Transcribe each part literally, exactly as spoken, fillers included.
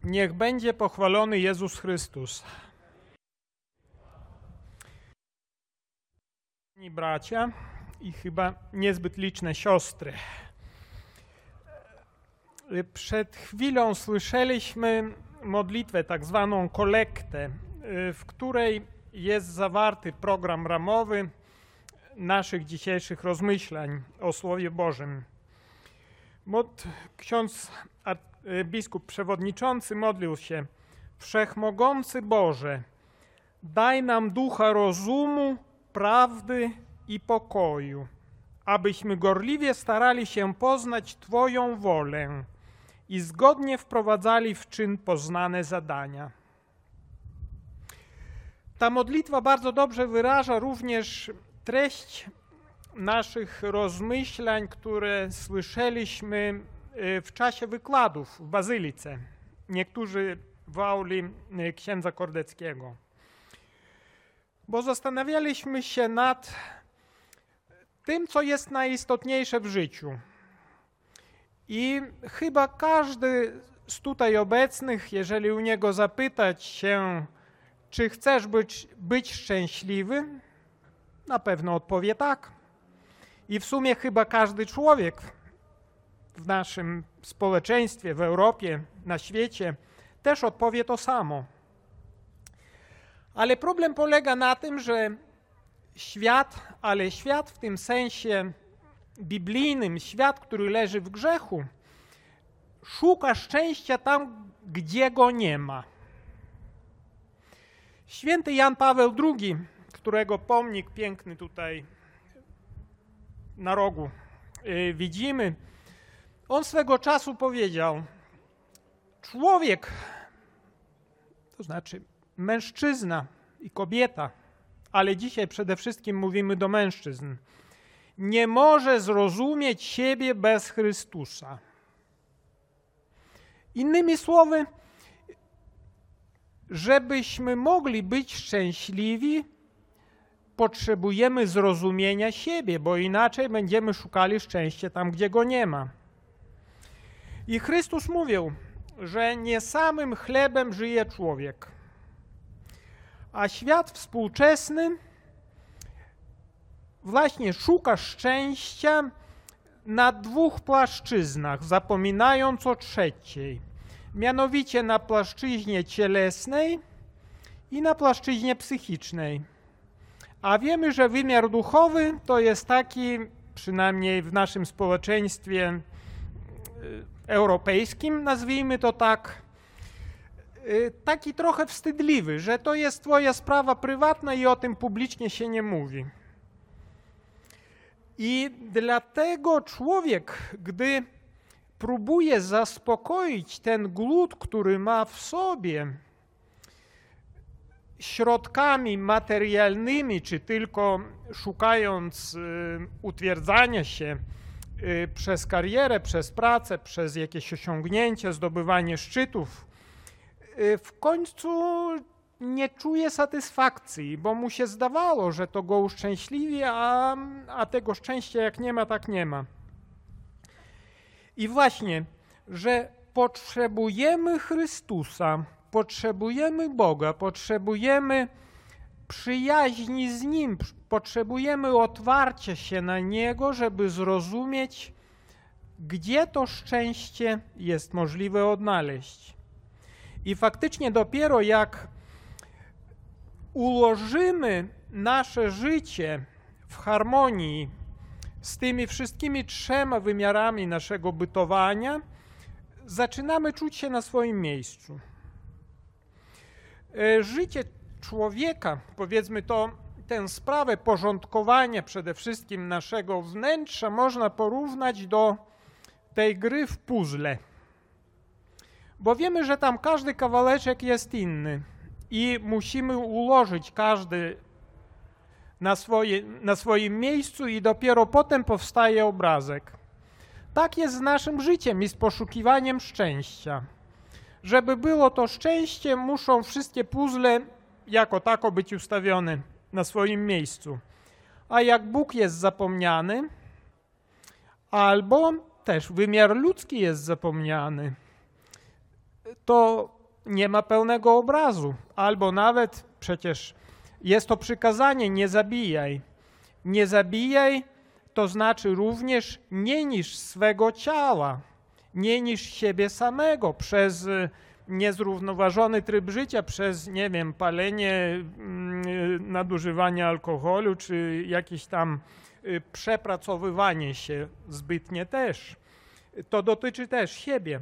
Niech będzie pochwalony Jezus Chrystus. Bracia i chyba niezbyt liczne siostry. Przed chwilą słyszeliśmy modlitwę, tak zwaną kolektę, w której jest zawarty program ramowy naszych dzisiejszych rozmyślań o Słowie Bożym. Mod, ksiądz biskup przewodniczący modlił się: Wszechmogący Boże, daj nam ducha rozumu, prawdy i pokoju, abyśmy gorliwie starali się poznać Twoją wolę i zgodnie wprowadzali w czyn poznane zadania. Ta modlitwa bardzo dobrze wyraża również treść naszych rozmyślań, które słyszeliśmy w czasie wykładów w Bazylice. Niektórzy w auli księdza Kordeckiego. Bo zastanawialiśmy się nad tym, co jest najistotniejsze w życiu. I chyba każdy z tutaj obecnych, jeżeli u niego zapytać się, czy chcesz być, być szczęśliwy, na pewno odpowie tak. I w sumie chyba każdy człowiek w naszym społeczeństwie, w Europie, na świecie też odpowie to samo. Ale problem polega na tym, że świat, ale świat w tym sensie biblijnym, świat, który leży w grzechu, szuka szczęścia tam, gdzie go nie ma. Święty Jan Paweł drugi, którego pomnik piękny tutaj na rogu yy, widzimy, on swego czasu powiedział: człowiek, to znaczy mężczyzna i kobieta, ale dzisiaj przede wszystkim mówimy do mężczyzn, nie może zrozumieć siebie bez Chrystusa. Innymi słowy, żebyśmy mogli być szczęśliwi, potrzebujemy zrozumienia siebie, bo inaczej będziemy szukali szczęścia tam, gdzie go nie ma. I Chrystus mówił, że nie samym chlebem żyje człowiek. A świat współczesny właśnie szuka szczęścia na dwóch płaszczyznach, zapominając o trzeciej. Mianowicie na płaszczyźnie cielesnej i na płaszczyźnie psychicznej. A wiemy, że wymiar duchowy to jest taki, przynajmniej w naszym społeczeństwie europejskim, nazwijmy to tak, taki trochę wstydliwy, że to jest twoja sprawa prywatna i o tym publicznie się nie mówi. I dlatego człowiek, gdy próbuje zaspokoić ten głód, który ma w sobie, środkami materialnymi, czy tylko szukając y, utwierdzania się y, przez karierę, przez pracę, przez jakieś osiągnięcie, zdobywanie szczytów, y, w końcu nie czuje satysfakcji, bo mu się zdawało, że to go uszczęśliwi, a, a tego szczęścia jak nie ma, tak nie ma. I właśnie, że potrzebujemy Chrystusa, potrzebujemy Boga, potrzebujemy przyjaźni z Nim, potrzebujemy otwarcia się na Niego, żeby zrozumieć, gdzie to szczęście jest możliwe odnaleźć. I faktycznie dopiero jak ułożymy nasze życie w harmonii z tymi wszystkimi trzema wymiarami naszego bytowania, zaczynamy czuć się na swoim miejscu. Życie człowieka, powiedzmy to, tę sprawę porządkowania przede wszystkim naszego wnętrza można porównać do tej gry w puzzle. Bo wiemy, że tam każdy kawałeczek jest inny i musimy ułożyć każdy na, swoje, na swoim miejscu i dopiero potem powstaje obrazek. Tak jest z naszym życiem i z poszukiwaniem szczęścia. Żeby było to szczęście, muszą wszystkie puzzle jako tako być ustawione na swoim miejscu. A jak Bóg jest zapomniany, albo też wymiar ludzki jest zapomniany, to nie ma pełnego obrazu. Albo nawet przecież jest to przykazanie, nie zabijaj. Nie zabijaj to znaczy również nie niszcz swego ciała, nie niszcz siebie samego przez niezrównoważony tryb życia, przez, nie wiem, palenie, nadużywanie alkoholu, czy jakieś tam przepracowywanie się zbytnie też. To dotyczy też siebie.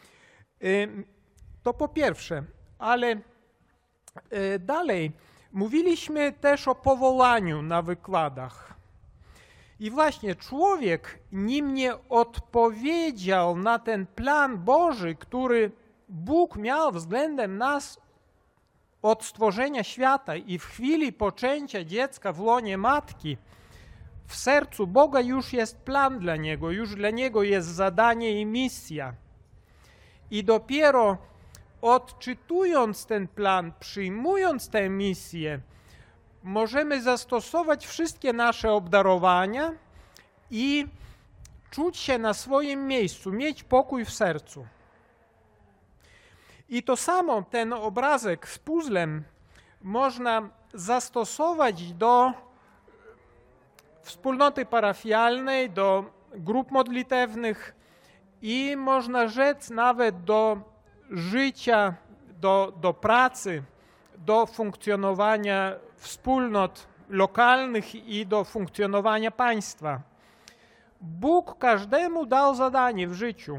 To po pierwsze, ale dalej mówiliśmy też o powołaniu na wykładach. I właśnie człowiek, nim nie odpowiedział na ten plan Boży, który Bóg miał względem nas od stworzenia świata i w chwili poczęcia dziecka w łonie matki, w sercu Boga już jest plan dla niego, już dla niego jest zadanie i misja. I dopiero odczytując ten plan, przyjmując tę misję, możemy zastosować wszystkie nasze obdarowania i czuć się na swoim miejscu, mieć pokój w sercu. I to samo, ten obrazek z puzzlem można zastosować do wspólnoty parafialnej, do grup modlitewnych i można rzec nawet do życia, do, do pracy, do funkcjonowania wspólnot lokalnych i do funkcjonowania państwa. Bóg każdemu dał zadanie w życiu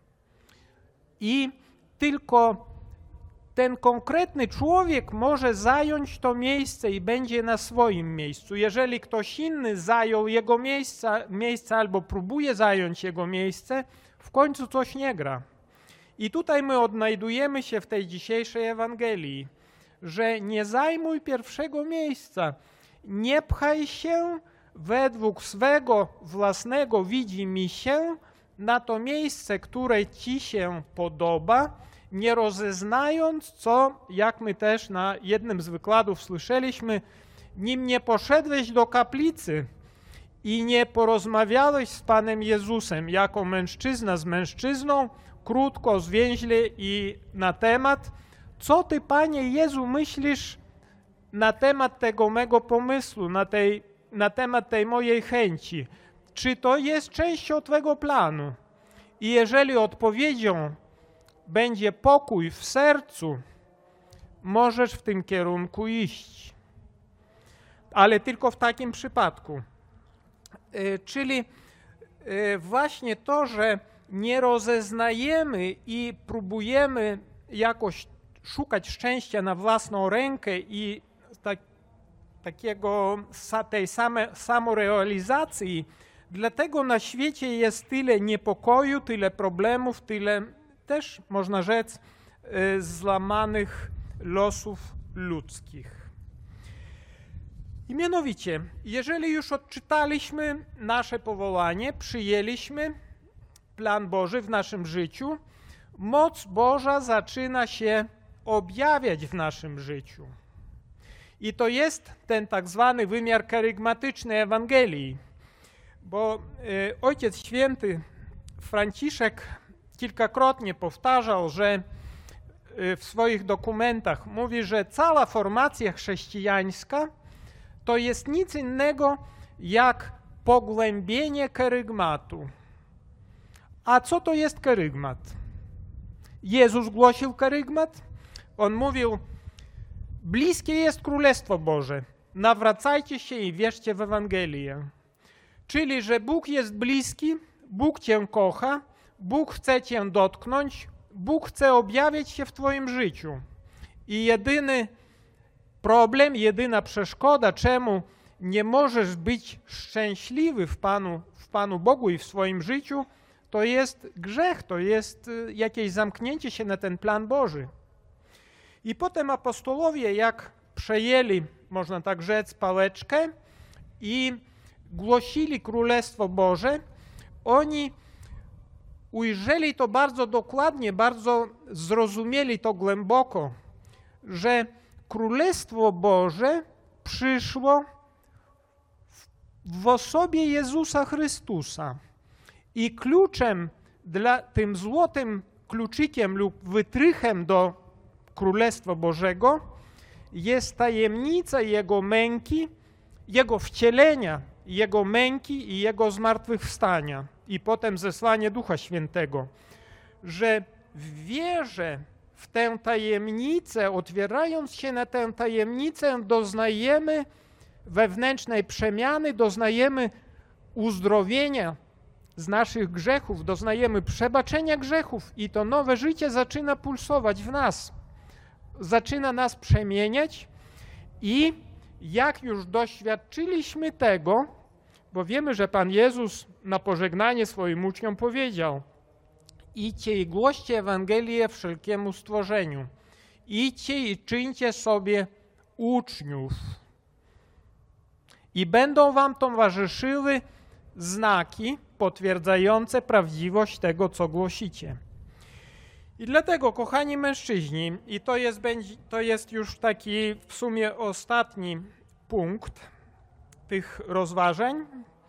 i tylko ten konkretny człowiek może zająć to miejsce i będzie na swoim miejscu. Jeżeli ktoś inny zajął jego miejsce, miejsce albo próbuje zająć jego miejsce, w końcu coś nie gra. I tutaj my odnajdujemy się w tej dzisiejszej Ewangelii, że nie zajmuj pierwszego miejsca, nie pchaj się według swego własnego widzimisię na to miejsce, które ci się podoba, nie rozeznając, co, jak my też na jednym z wykładów słyszeliśmy, nim nie poszedłeś do kaplicy i nie porozmawiałeś z Panem Jezusem jako mężczyzna z mężczyzną, krótko, zwięźle i na temat, co Ty, Panie Jezu, myślisz na temat tego mego pomysłu, na, tej, na temat tej mojej chęci? Czy to jest częścią Twego planu? I jeżeli odpowiedzią będzie pokój w sercu, możesz w tym kierunku iść. Ale tylko w takim przypadku. Czyli właśnie to, że nie rozeznajemy i próbujemy jakoś szukać szczęścia na własną rękę i tak, takiego, tej same, samorealizacji, dlatego na świecie jest tyle niepokoju, tyle problemów, tyle też, można rzec, złamanych losów ludzkich. I mianowicie, jeżeli już odczytaliśmy nasze powołanie, przyjęliśmy plan Boży w naszym życiu, moc Boża zaczyna się objawiać w naszym życiu. I to jest ten tak zwany wymiar karygmatyczny Ewangelii, bo Ojciec Święty Franciszek kilkakrotnie powtarzał, że w swoich dokumentach mówi, że cała formacja chrześcijańska to jest nic innego jak pogłębienie kerygmatu. A co to jest kerygmat? Jezus głosił kerygmat. On mówił, bliskie jest Królestwo Boże, nawracajcie się i wierzcie w Ewangelię. Czyli, że Bóg jest bliski, Bóg Cię kocha, Bóg chce Cię dotknąć, Bóg chce objawiać się w Twoim życiu. I jedyny problem, jedyna przeszkoda, czemu nie możesz być szczęśliwy w Panu, w Panu Bogu i w swoim życiu, to jest grzech, to jest jakieś zamknięcie się na ten plan Boży. I potem apostołowie, jak przejęli, można tak rzec, pałeczkę i głosili Królestwo Boże, oni ujrzeli to bardzo dokładnie, bardzo zrozumieli to głęboko, że Królestwo Boże przyszło w osobie Jezusa Chrystusa. I kluczem dla tym złotym kluczykiem lub wytrychem do Królestwa Bożego jest tajemnica Jego męki, Jego wcielenia, Jego męki i Jego zmartwychwstania i potem zesłanie Ducha Świętego, że w wierze w tę tajemnicę, otwierając się na tę tajemnicę, doznajemy wewnętrznej przemiany, doznajemy uzdrowienia z naszych grzechów, doznajemy przebaczenia grzechów i to nowe życie zaczyna pulsować w nas. Zaczyna nas przemieniać i jak już doświadczyliśmy tego, bo wiemy, że Pan Jezus na pożegnanie swoim uczniom powiedział: idźcie i głoście Ewangelię wszelkiemu stworzeniu. Idźcie i czyńcie sobie uczniów. I będą wam towarzyszyły znaki potwierdzające prawdziwość tego, co głosicie. I dlatego, kochani mężczyźni, i to jest, to jest już taki w sumie ostatni punkt tych rozważań,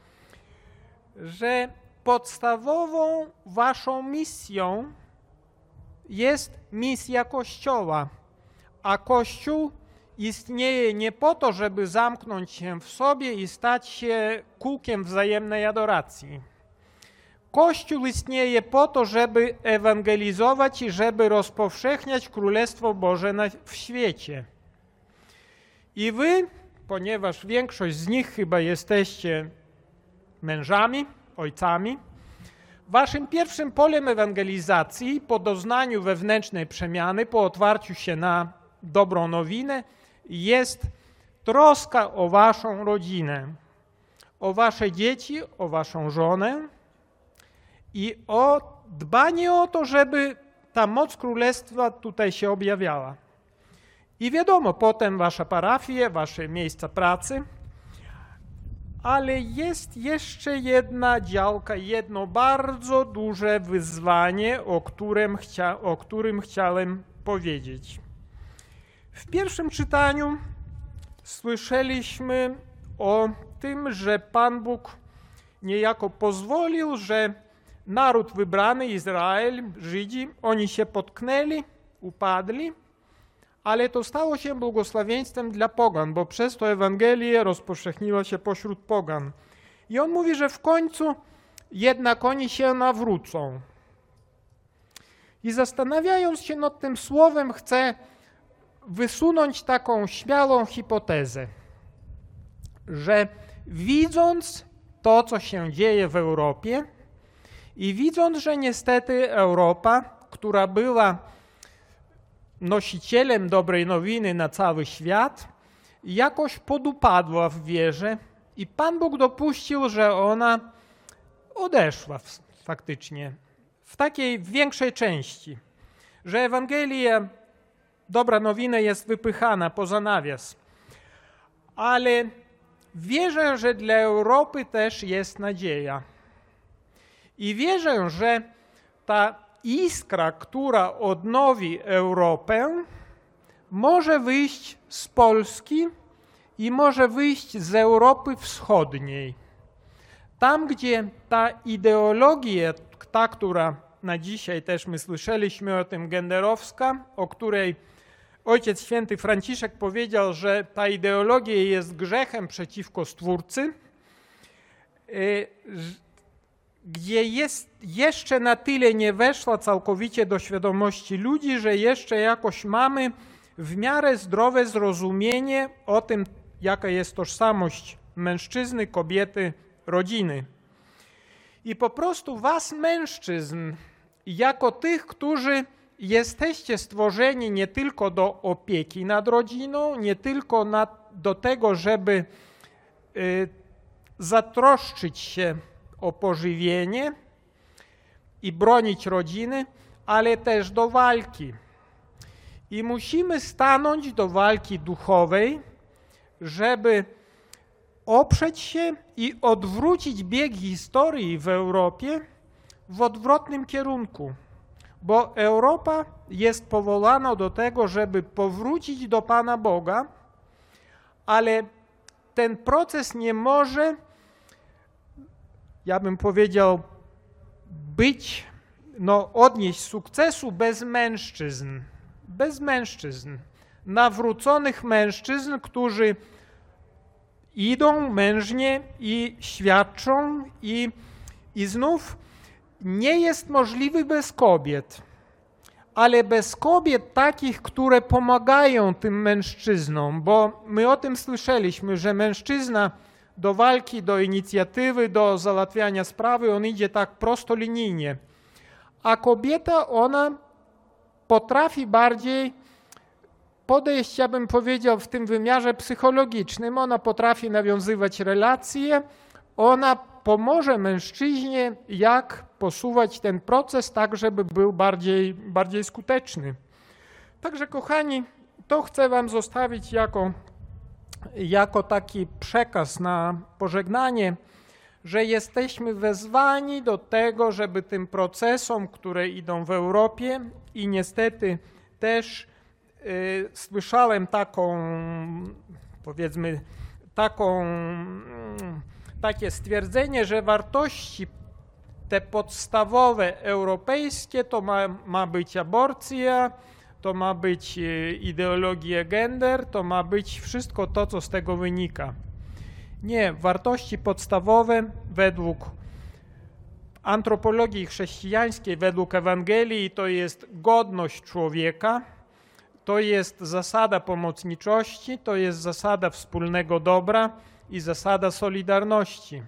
że podstawową waszą misją jest misja Kościoła, a Kościół istnieje nie po to, żeby zamknąć się w sobie i stać się kółkiem wzajemnej adoracji. Kościół istnieje po to, żeby ewangelizować i żeby rozpowszechniać Królestwo Boże na, w świecie. I wy, ponieważ większość z nich chyba jesteście mężami, ojcami, waszym pierwszym polem ewangelizacji po doznaniu wewnętrznej przemiany, po otwarciu się na dobrą nowinę jest troska o waszą rodzinę, o wasze dzieci, o waszą żonę i o dbanie o to, żeby ta moc Królestwa tutaj się objawiała. I wiadomo, potem wasza parafie, wasze miejsca pracy, ale jest jeszcze jedna działka, jedno bardzo duże wyzwanie, o którym, chcia, o którym chciałem powiedzieć. W pierwszym czytaniu słyszeliśmy o tym, że Pan Bóg niejako pozwolił, że naród wybrany, Izrael, Żydzi, oni się potknęli, upadli, ale to stało się błogosławieństwem dla pogan, bo przez to Ewangelia rozpowszechniła się pośród pogan. I on mówi, że w końcu jednak oni się nawrócą. I zastanawiając się nad tym słowem, chcę wysunąć taką śmiałą hipotezę, że widząc to, co się dzieje w Europie i widząc, że niestety Europa, która była nosicielem dobrej nowiny na cały świat, jakoś podupadła w wierze i Pan Bóg dopuścił, że ona odeszła faktycznie w takiej większej części, że Ewangelia, dobra nowina jest wypychana poza nawias. Ale wierzę, że dla Europy też jest nadzieja. I wierzę, że ta iskra, która odnowi Europę, może wyjść z Polski i może wyjść z Europy Wschodniej. Tam, gdzie ta ideologia, ta, która na dzisiaj też my słyszeliśmy o tym, genderowska, o której Ojciec Święty Franciszek powiedział, że ta ideologia jest grzechem przeciwko Stwórcy, gdzie jest, jeszcze na tyle nie weszła całkowicie do świadomości ludzi, że jeszcze jakoś mamy w miarę zdrowe zrozumienie o tym, jaka jest tożsamość mężczyzny, kobiety, rodziny. I po prostu was, mężczyzn, jako tych, którzy jesteście stworzeni nie tylko do opieki nad rodziną, nie tylko nad, do tego, żeby y, zatroszczyć się o pożywienie i bronić rodziny, ale też do walki. I musimy stanąć do walki duchowej, żeby oprzeć się i odwrócić bieg historii w Europie w odwrotnym kierunku. Bo Europa jest powołana do tego, żeby powrócić do Pana Boga, ale ten proces nie może, ja bym powiedział, być no, odnieść sukcesu bez mężczyzn. Bez mężczyzn. Nawróconych mężczyzn, którzy idą mężnie i świadczą i, i znów nie jest możliwy bez kobiet, ale bez kobiet takich, które pomagają tym mężczyznom, bo my o tym słyszeliśmy, że mężczyzna do walki, do inicjatywy, do załatwiania sprawy, on idzie tak prostolinijnie, a kobieta, ona potrafi bardziej podejść, ja bym powiedział, w tym wymiarze psychologicznym. Ona potrafi nawiązywać relacje, ona pomoże mężczyźnie, jak posuwać ten proces tak, żeby był bardziej, bardziej skuteczny. Także kochani, to chcę wam zostawić jako, jako taki przekaz na pożegnanie, że jesteśmy wezwani do tego, żeby tym procesom, które idą w Europie i niestety też y, słyszałem taką, powiedzmy, taką, takie stwierdzenie, że wartości te podstawowe europejskie to ma, ma być aborcja, to ma być ideologia gender, to ma być wszystko to, co z tego wynika. Nie, wartości podstawowe według antropologii chrześcijańskiej, według Ewangelii to jest godność człowieka, to jest zasada pomocniczości, to jest zasada wspólnego dobra i zasada solidarności.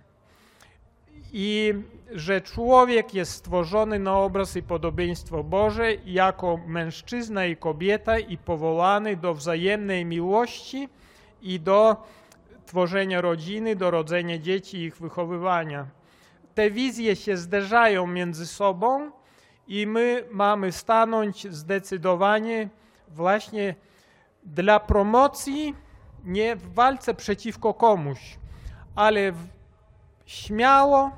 I że człowiek jest stworzony na obraz i podobieństwo Boże jako mężczyzna i kobieta i powołany do wzajemnej miłości i do tworzenia rodziny, do rodzenia dzieci i ich wychowywania. Te wizje się zderzają między sobą i my mamy stanąć zdecydowanie właśnie dla promocji, nie w walce przeciwko komuś, ale w, śmiało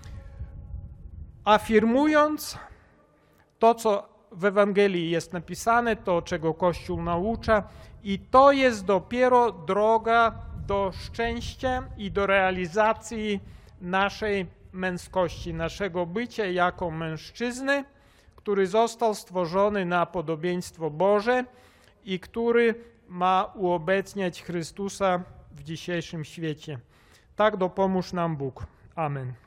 afirmując to, co w Ewangelii jest napisane, to, czego Kościół naucza, i to jest dopiero droga do szczęścia i do realizacji naszej męskości, naszego bycia jako mężczyzny, który został stworzony na podobieństwo Boże i który ma uobecniać Chrystusa w dzisiejszym świecie. Tak dopomóż nam Bóg. Amen.